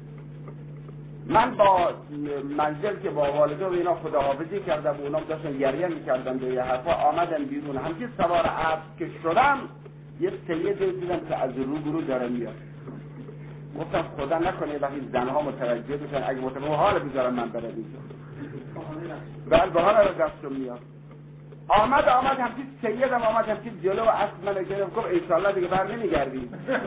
من با منزل که با والده و اینا خداحافظی کردم و اونا داشتن گریه میکردن به یه حرفا، آمدن بیرون. همچه سوار اسب که شدم یه سید دیدم که از رو برو داره میاد. گفتم خدا نکنه وقتی زنها متوجه بشن، اگه متوجه حال بذارم من برم اینجا بل بهانه رو دستم میاد. آمد آمد همچی سیدم آمد همچی جلو و اسب من گرم گفت انشالله دیگه بر نمیگردیم.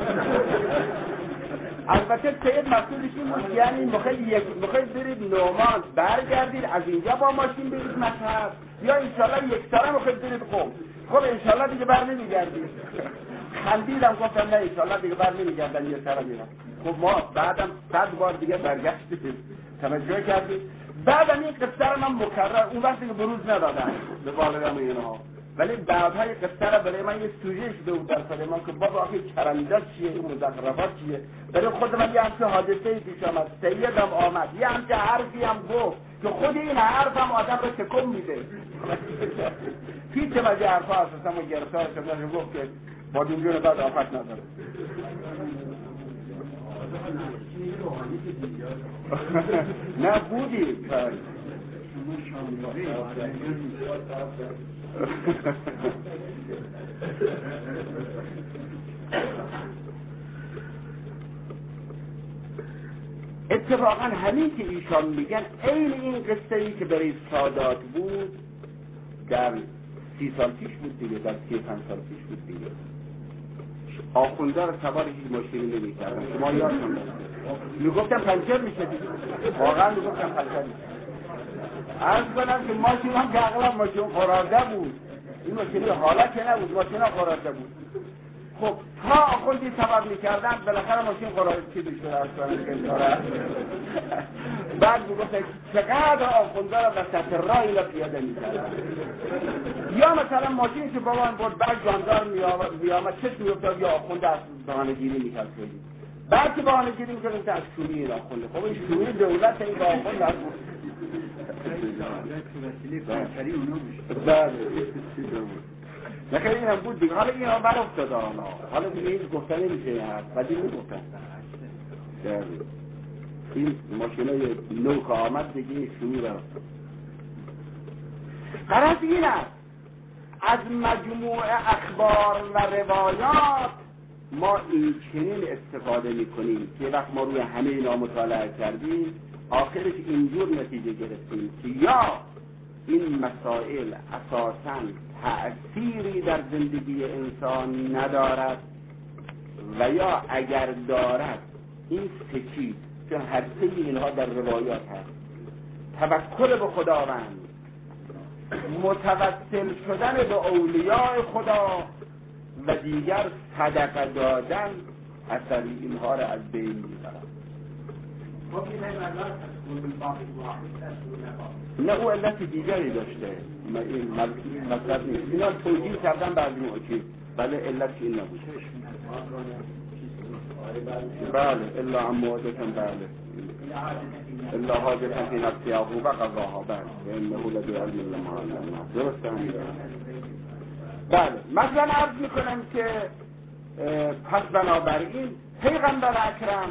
البته سید مقصودش این بود یعنی مخیل یک مخیل برید نعمان برگردید از اینجا با ماشین برید مشهد، یا انشالله یک ساله مخیل برید قم. خب انشالله دیگه بر نمیگردید. خندیدم گفتم نه انشالله دیگه بر نمیگردن یه سره میرم. خب ما بعدم صد بار دیگه برگشتیم، توجه کردید. بعدم این قصه رو من مکرر اون وقتی که بروز ندادن به والدم و اینها ولی بعدهای قصه را برای من یه سوژه شده بود در سر من که بابا آخه کرندت چیه، این مزخرفات چیه. برای خود من یه همچه حادثه پیش آمد، سیدم آمد یه همچه حرفی هم گفت که خود این حرف هم آدم رو تکون میده. هیچ وجه حرفا اساسا ما گرفتار شدن گفت که با دنجون بعد آفت نداره. نه بودی اتفاقا همین که ایشان میگن عین این قصه ای که برای سادات بود در سی سال پیش بود دیگه، در سی پنج سال پیش بود دیگه. آخونده رو سوار هیچ مشکلی نمی کردن. شما یادتون میگفتم پنچر میشه دیگه، واقعا میگفتم پنچر میشه. عرض کنم که ماشین هم که اغلب ماشین قرارده بود، این ماشینی حالا که نبود، ماشین ها قرارده بود. خب تا آخوندی سوار میکردن بالاخره ماشین قرارده چی میشه عرض کنم که داره. بعد میگفتن چقدر آخونده رو وسط راه اینا پیاده میکردن. یا مثلا ماشین که بابام بود بعد جاندار میامد چه میافتاد یا آخونده از بهانه‌گیری میکرد خیلی. بعد که بهانه‌گیری میکرد از شوری این آخونده. خب این شوری دولت این با آخونده بود. بله نخیلی این هم بود دیگه. حالا این هم بر افتاده حالا حالا دیگه این گفتن نمیشه هست ولی میگفتن این ماشین های نو که آمد دیگه شروع بر افتاد. غرض این است از مجموع اخبار و روایات ما این چنین استفاده میکنیم که وقت ما روی همه اینا مطالعه کردیم آخرش اینجور نتیجه گرفتیم که یا این مسائل اساساً تأثیری در زندگی انسان ندارد و یا اگر دارد این سه چیز چون هر سه اینها در روایات هست: توکل به خداوند، متوسل شدن به اولیاء خدا و دیگر صدقه دادن اثر اینها را از بین میبرد. نه او علت دیگری داشته، این مطلب نیست. اینا توجیه کردن بعد موچی بله علت این نبود. بله الا عمودتن بله الا حاجتن فی نفس یعقوب قضاها بله انه لذو علم لما علمنا. درسته همین. بله مثلا عرض میکنم که پس بنابراین پیغمبر اکرم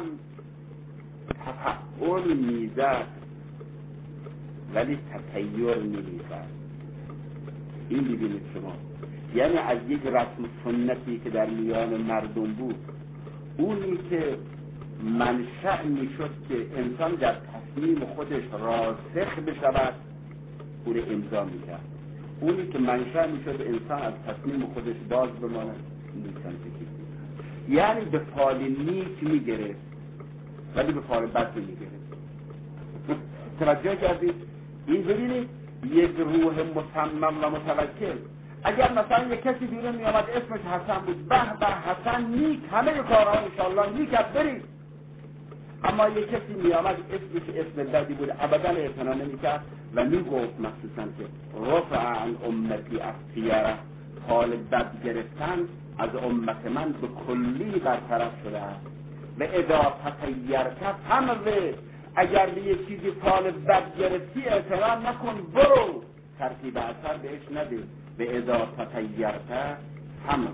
تفعول میزد ولی تطیر نمیزد. این ببینید شما، یعنی از یک رسم سنتی که در میان مردم بود اونی که منشأ میشد که انسان در تصمیم خودش راسخ بشود اون امضا میکرد، اونی که منشأ میشد انسان از تصمیم خودش باز بماند نیستن فکر. یعنی به فال نیک میگرفت ولی به فال بد نمیگرفت. توجه کردید؟ این ببینید یک روح مصمم و متوکل. اگر مثلا یک کسی بیرون میامد اسمش حسن بود، به به حسن نیک، همه کارها انشاءالله نیک است برید. اما یک کسی میامد اسمش اسم بدی بود، ابدا اعتنا نمیکرد و میگفت مخصوصا که رفع عن امتی الطیره، حال بد گرفتن از امت من به کلی برطرف شده است. و اذا تطیرت همه، اگر به یک چیزی حال بد گرفتی اعتنا نکن، برو ترتیب اثر بهش نده. به اذا تطیرت همه.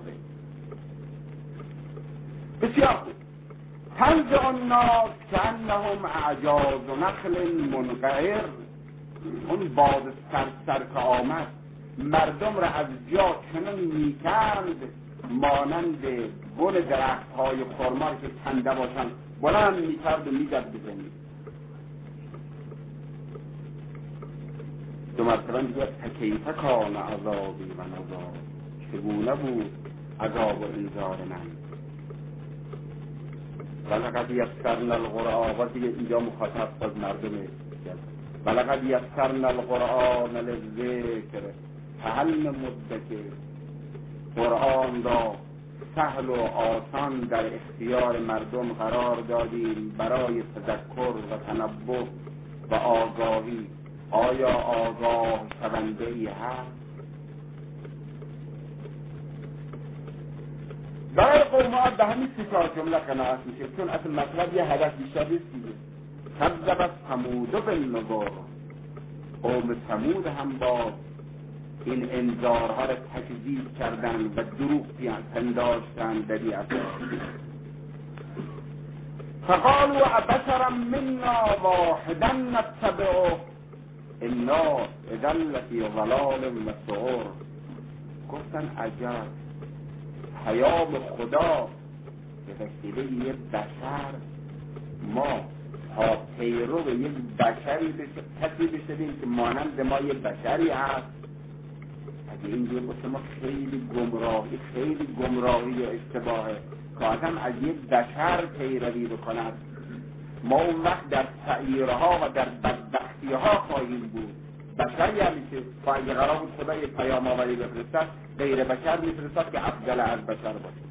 بسیار خوب. تنزع الناس کانهم اعجاز نخل منقعر، اون باد سرسر که آمد مردم را از جا چنان میکند مانند گل درخت های خرما که کنده باشند بلند میکرد و میزد بزنید. دو مرتبه میگه کیف کان عذابی و نذار، چگونه بود عذاب و انذار من. ولقد یسرنا القرآن، و دیگه اینجا مخاطب باز مردمه. ولقد یسرنا القرآن للذکر فهل من مدکر، قرآن را سهل و آسان در اختیار مردم قرار دادیم برای تذکر و تنبه و آگاهی. آیا آگاه شونده ای هست؟ برای قوم عاد به همین سی چهار جمله قناعت میشه، چون اصل مطلب یه هدف بیشتر نیست دیگه. کذبت ثمود بالنذر، قوم ثمود هم با این انذارها را تکذیب کردن و دروغ پنداشتن در این اثر. فقالوا ابشرا منا واحدا نتبعه انا اذا لفی ضلال مسعور. گفتن عجب، پیام خدا به وسیله یک بشر ما تا پیرو به یک بشری بشه، کسی بشدیم که مانند ما یک بشری هست. اگه اینجور باشه ما خیلی گمراهی خیلی گمراهی و اشتباهه که آدم از یک بشر پیروی بکند. ما اون وقت در سعیرها و در بدبختیها خواهیم بود. بشری همی که اگه قرار بود خدا یک پیام آوری بفرستد، غیر بشر میفرستد که افضل از بشر باشه.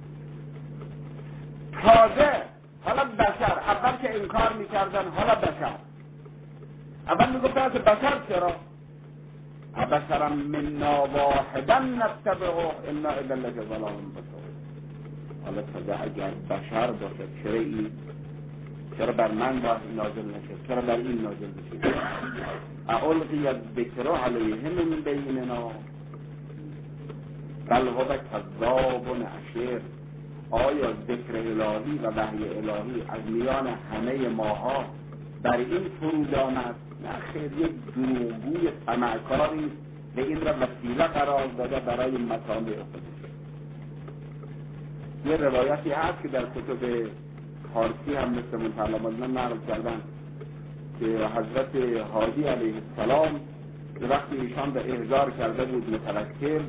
تازه حالا بشر، اول که انکار میکردن، حالا بشر اول میگفتن که بشر چرا؟ ابشرا منا واحدا نتبعه انا اذا لفی ضلال مسعور. حالا تازه اگر بشر باشه، چرا این چرا بر من باید نازل نشه؟ چرا بر این نازل بشه؟ اولقی الذکر علیهم من بیننا بل هو کذاب اشر. آیا ذکر الهی و وحی الهی از میان همه ماها بر این فرود آمد؟ نه خیر، یک دروغگوی طمعکاری به این را وسیله قرار داده برای مطامع خودش. یه روایتی هست که در کتب فارسی هم مثل متعلمان نقل کردن که حضرت هادی علیه السلام وقتی ایشان به احضار کرده بود متوکل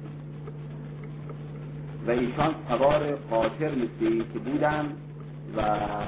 و ایشان سوار قاطر مثلی که بودن و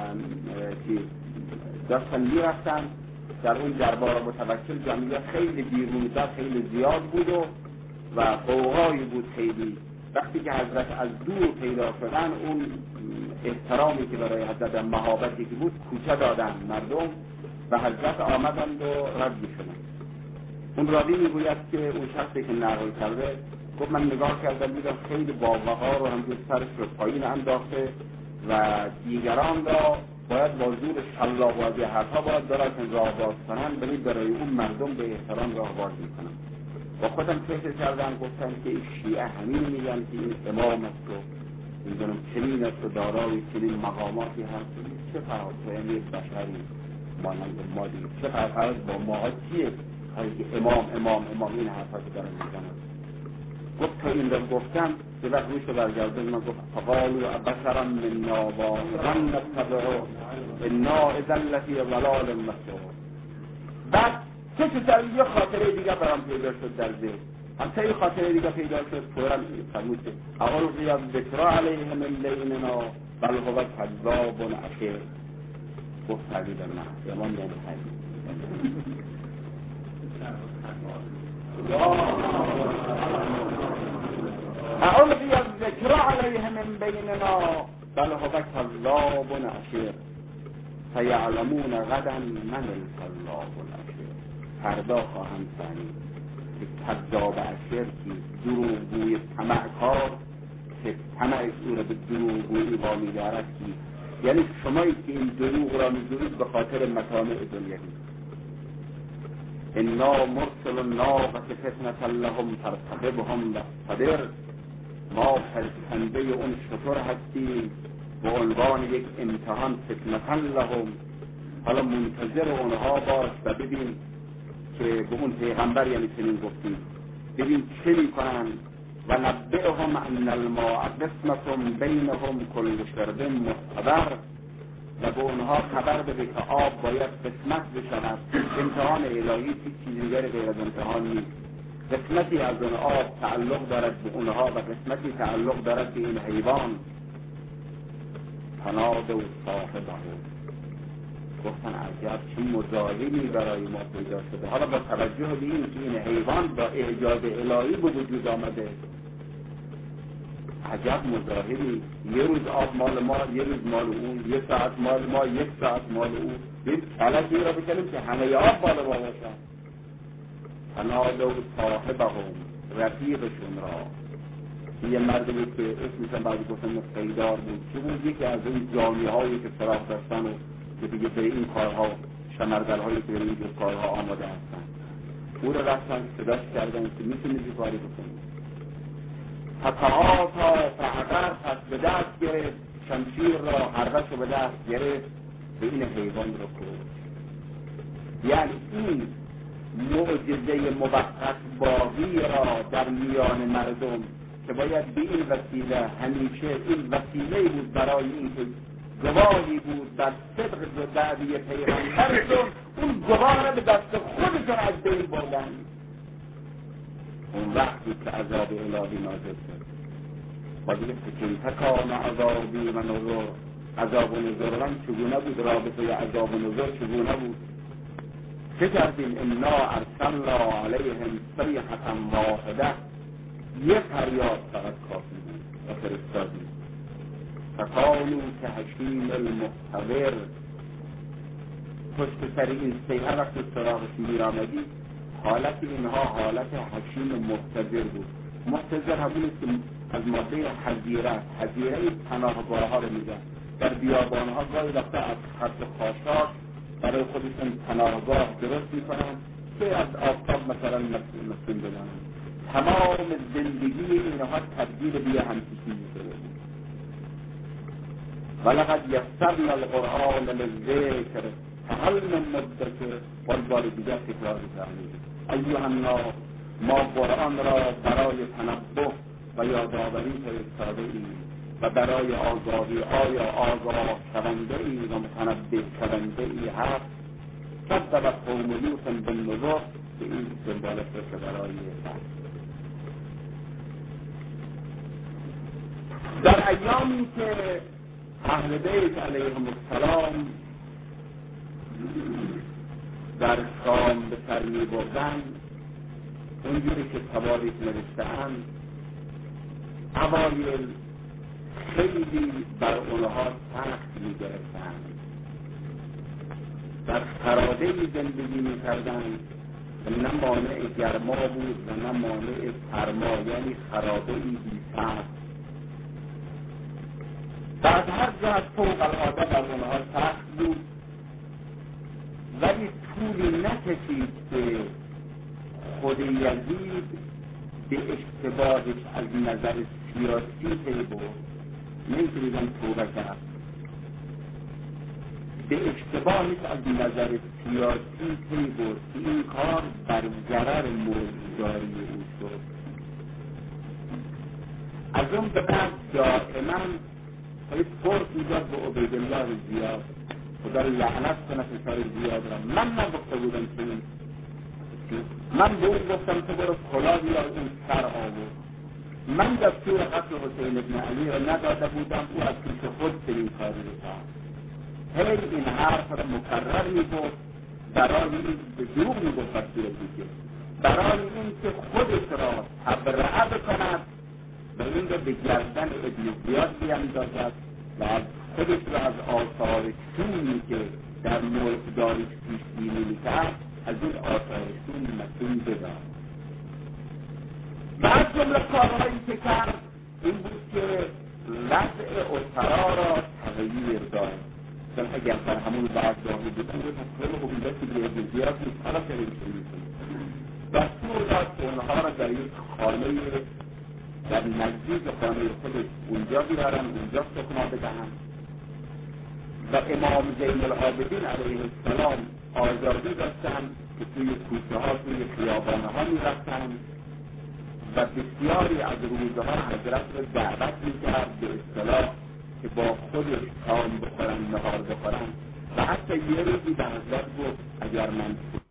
داشتن میرفتن، در اون دربار متوکل جمعیت خیلی بیرونده خیلی زیاد بود و و قوقایی بود خیلی. وقتی که حضرت از دور پیدا شدن، اون احترامی که برای حضرت مهابتی که بود کوچه دادن مردم و حضرت آمدند و رد شدن. اون راوی میگوید که اون شخصی که نقل کرده گفت من نگاه کردم دیدم خیلی با وقار و همجور سرش رو پایین انداخته و دیگران را باید با زور شلاق و از حرفا باید دارن راه باز کنن، ولی برای اون مردم به احترام راه باز میکنن. با خودم فکر کردم گفتم که این شیعه همین میگن که این امام است و میدونم چنین است و دارای چنین مقاماتی هست. چه فرق تو یک بشری مانند ما دید، چه فرق با ماها چیه که امام امام امام این حرفا که دارن میزنن. گفت تا این رو گفتم یه وقت روش رو برگرده من گفت فقالوا ابشرا منا واحدا نتبعه انا اذا لفی ضلال مسعور. بعد چه چه یه خاطره دیگه برام پیدا شد در ذهن، هم یه خاطره دیگه پیدا شد فوراً فرمود که اولقی الذکر علیهم من بیننا بل هو کذاب اشر. گفت تعبیر من امام یعنی حدیث اولقی الذکر علیهم من بیننا بل هو کذاب اشر فیعلمون غدا من الکذاب الاشر. فردا خواهند فهمید که کذاب اشر کی، دروغگوی طمعکار که طمع او را به دروغگویی وامی دارد کی. یعنی شمایی که این دروغ را می‌گویید به خاطر مطامع دنیوی. انا مرسل الناقة فتنة لهم ترتقبهم بالصدر. ما فرستنده اون شتر هستیم به عنوان یک امتحان فتنة لهم. حالا منتظر اونها باش و ببین که به اون پیغمبر یعنی چنین گفتیم ببین چه میکنن. و نبئهم ان الماء قسمة بینهم کل شرب مستدر. و به اونها خبر بده که آب باید قسمت بشود. امتحان الهی چیزی دیگر غیر از امتحان نیست. قسمتی از اون آب تعلق دارد به اونها و قسمتی تعلق دارد به این حیوان. تنادوا صاحبه. گفتن عجب چه مزاحمی برای ما پیدا شده. حالا با توجه به این که این حیوان با اعجاز الهی به وجود آمده، عجب مزاحمی. یه روز آب مال ما، یه روز مال اون، یه ساعت مال ما، یک ساعت مال اون. یک کلکی را بکنیم که همه آب مال ما باشن. تنادوا صاحبهم، رفیقشون را. یه مردی بود که اسمشون بعضی گفتن قیدار بود که بود یکی از این جامعی هایی که سراغ داشتن و که دیگه به این کارها شمرگل هایی که به این کارها آماده هستن او رو رفتن صداش کردن که میتونید این کاری بکنید. فتحاتا فعقر پس به دست گرفت شمشیر را حربش رو به دست گرفت به این حیوان رو کرد. یعنی این معجزه موقت باقی را در میان مردم که باید به این وسیله همیشه این وسیله بود برای این که گواهی بود در صدق دعوی پیغمبرشون، اون گواه را به دست خودشون از بین بردن. اون وقتی که عذاب الهی نازل شد با دیگه سکین تکان عذابی و نظر، عذاب و نظر من چگونه بود، رابطه عذاب و نظر چگونه بود. چه کردیم؟ انا ارسلنا علیهم صیحة واحده، یک فریاد فقط کافی بود و فرستادیم. فکانوا کحشیم المحتضر، پشت سر این صیحه وقتی سراغش می‌آمدی حالت اینها حالت حشیم محتضر بود. محتضر همونیست که از ماده حظیره، حظیره پناهگاه ها رو میگن. در بیابان ها گاهی وقتا از خط خاشاک برای خودشون پناهگاه درست میکنن که از آفتاب مثلا مسکن بدن. تمام زندگی اینها تبدیل به همچین چیزی شده بود. ولقد یسرنا القرآن للذکر فهل من مدکر. بار دیگر تکرار کردیم ایها الناس، ما قرآن را برای تنبه و یادآوری فرستاده ایم و برای آگاهی. آیا آگاه شونده ای و متنبه شونده ای هست؟ کذب قوم لوط بالنذر، به این دنبالش که برای در ایامی که اهل بیت علیهم السلام در شام به سر می بردن، اونجوری که تواریخ نوشته‌اند اوایل خیلی بر اونها سخت می گرفتند، در خرابه‌ای زندگی می کردند و نه مانع گرما بود و نه مانع سرما، یعنی خرابه‌ای بی سقف. بعد هر جهت فوق العاده بر اونها سخت بود، ولی طولی نکشید که خود یزید به اشتباهش از نظر سیاسی پی برد. نمیشه بگم توبه کرد، به اشتباهش از نظر سیاسی پی برد که این کار بر ضرر موجوداری او شد. از اون به بعد دائما باید فرص میداد به عبیدالله زیاد، خدا لعنت کنه پسر زیاد را. من نگفته بودم که من به اون گفتم تو برو کلاه بیار، اون سر آورد. من دستور قتل حسین ابن علی را نداده بودم، او از پیش خود این کاری رو کرد. هی این حرف را مکرر میگفت برای این به دروغ میگفت دستور دیگه، برای این که خودش را تبرئه بکند و این را به گردن ابن زیاد بیندازد و از خودش را از آثار شومی که در ملک داریش پیش بینی میکرد از این آثار شوم مسئول بداد. بعد جمله کارهایی که کرد این بود که وضع اسرا را تغییر داد. چون اگر در همون بعد داهی بود اون رو تصویر حکومتی به ابن زیاد نیست، حالا که این دستور داد که اونها را در یک خانه در نزدیک خانه خودش اونجا بیارن، اونجا سکنا بدهن و امام زین العابدین علیه السلام آزادی داشتن که توی کوچه ها توی خیابانه ها می رفتن و بسیاری از روزها حضرت را دعوت می کرد به اصطلاح که با خودش تام بخورن، نهار بخورن و حتی یه روزی به حضرت گفت اگر من